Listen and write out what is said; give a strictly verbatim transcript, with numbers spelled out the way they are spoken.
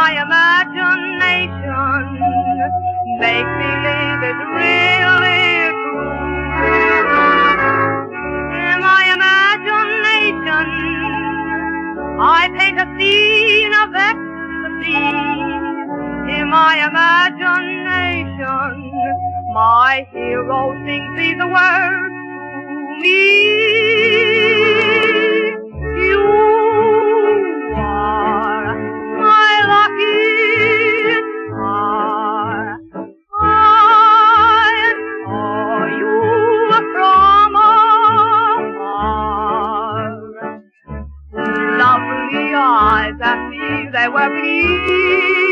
my imagination make believe it's really true. In my imagination I paint a scene of ecstasy. In my imagination my hero sings these words to me. You are my lucky star. I saw you from afar. Lovely eyes that seemed they were pleased.